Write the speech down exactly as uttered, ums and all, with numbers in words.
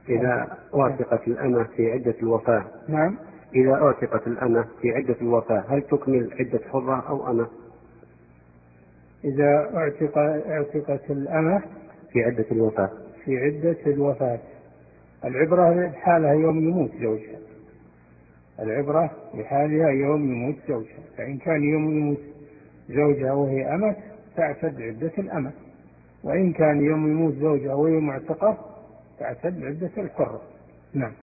إذا أعتقت الأمة في عدة الوفاة. نعم. إذا أعتقت الأمة في عدة الوفاة هل تكمل عدة حرة أو أمة؟ إذا اعتق اعتقت الأمة في عدة الوفاة. في عدة الوفاة، العبرة بحالها يوم يموت زوجها، العبرة بحالها يوم يموت زوجها، فإن كان يوم يموت زوجها وهي أمة تعتد عدة الأمة، وإن كان يوم يموت زوجها وهي معتقة تعتد عدة الحرة. نعم.